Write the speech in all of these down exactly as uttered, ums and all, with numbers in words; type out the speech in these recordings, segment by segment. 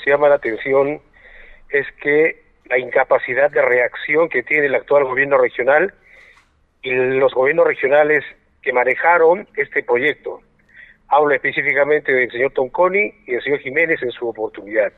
nos llama la atención es que la incapacidad de reacción que tiene el actual gobierno regional y los gobiernos regionales que manejaron este proyecto. Hablo específicamente del señor Tonconi y del señor Jiménez en su oportunidad.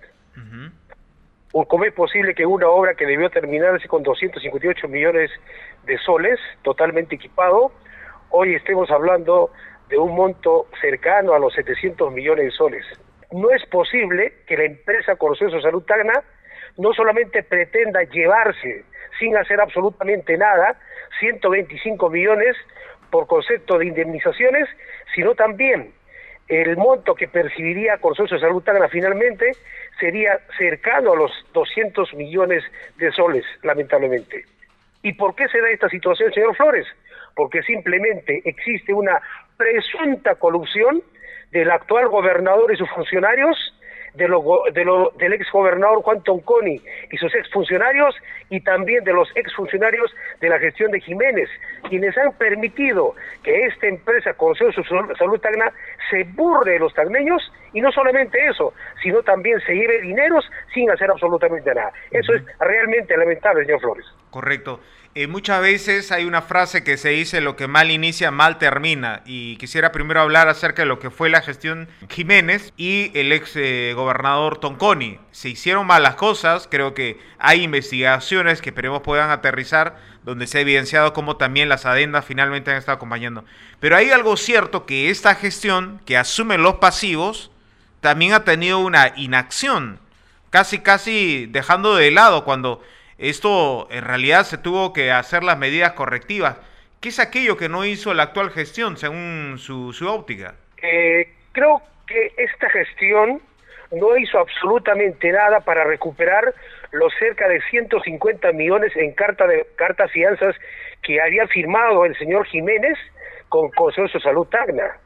Uh-huh. ¿Cómo es posible que una obra que debió terminarse con doscientos cincuenta y ocho millones de soles, totalmente equipado, hoy estemos hablando de un monto cercano a los setecientos millones de soles? No es posible que la empresa Consorcio Salud Tacna no solamente pretenda llevarse, sin hacer absolutamente nada, ciento veinticinco millones por concepto de indemnizaciones, sino también el monto que percibiría Consorcio Salud Tacna finalmente sería cercano a los doscientos millones de soles, lamentablemente. ¿Y por qué se da esta situación, señor Flores? Porque simplemente existe una presunta colusión del actual gobernador y sus funcionarios, de lo, de lo, del ex gobernador Juan Tonconi y sus ex funcionarios, y también de los ex funcionarios de la gestión de Jiménez, quienes han permitido que esta empresa Consorcio Salud Tacna se burle de los tacneños, y no solamente eso, sino también se lleve dineros sin hacer absolutamente nada. Eso uh-huh. es realmente lamentable, señor Flores. Correcto. Eh, muchas veces hay una frase que se dice: lo que mal inicia, mal termina, y quisiera primero hablar acerca de lo que fue la gestión Jiménez y el ex eh, gobernador Tonconi. Se hicieron mal las cosas, creo que hay investigaciones que esperemos puedan aterrizar, donde se ha evidenciado cómo también las adendas finalmente han estado acompañando. Pero hay algo cierto, que esta gestión que asume los pasivos también ha tenido una inacción, casi casi dejando de lado cuando esto en realidad se tuvo que hacer las medidas correctivas. ¿Qué es aquello que no hizo la actual gestión según su, su óptica? Eh, creo que esta gestión no hizo absolutamente nada para recuperar los cerca de ciento cincuenta millones en carta de cartas fianzas que había firmado el señor Jiménez con Consorcio Salud Tacna.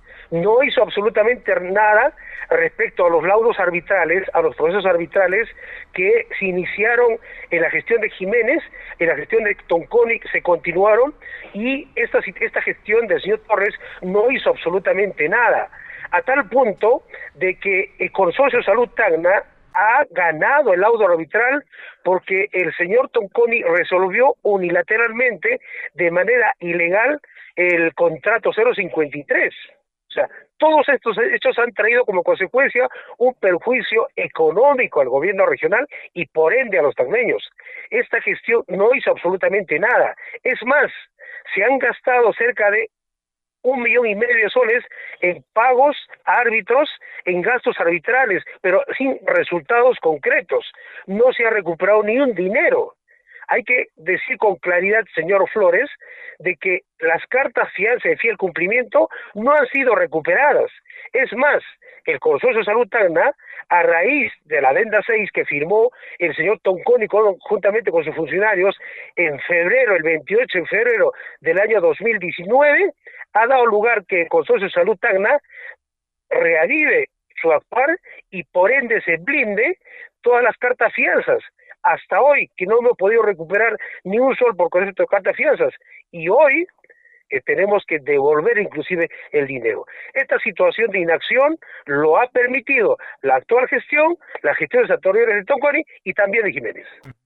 No hizo absolutamente nada respecto a los laudos arbitrales, a los procesos arbitrales que se iniciaron en la gestión de Jiménez, en la gestión de Tonconi se continuaron, y esta, esta gestión del señor Torres no hizo absolutamente nada, a tal punto de que el Consorcio Salud Tacna ha ganado el laudo arbitral porque el señor Tonconi resolvió unilateralmente de manera ilegal el contrato cero cincuenta y tres. O sea, todos estos hechos han traído como consecuencia un perjuicio económico al gobierno regional y por ende a los tacneños. Esta gestión no hizo absolutamente nada. Es más, se han gastado cerca de un millón y medio de soles en pagos a árbitros, en gastos arbitrales, pero sin resultados concretos. No se ha recuperado ni un dinero. Hay que decir con claridad, señor Flores, de que las cartas fianza de fiel cumplimiento no han sido recuperadas. Es más, el Consorcio Salud Tacna, a raíz de la adenda seis que firmó el señor Tonconi con, juntamente con sus funcionarios en febrero, el veintiocho de febrero del año dos mil diecinueve, ha dado lugar que el Consorcio Salud Tacna reavive su actuar y por ende se blinde todas las cartas fianzas. Hasta hoy, que no hemos podido recuperar ni un sol por concepto de cartas fianzas, y hoy eh, tenemos que devolver inclusive el dinero. Esta situación de inacción lo ha permitido la actual gestión, las gestiones anteriores de Tonconi y también de Jiménez.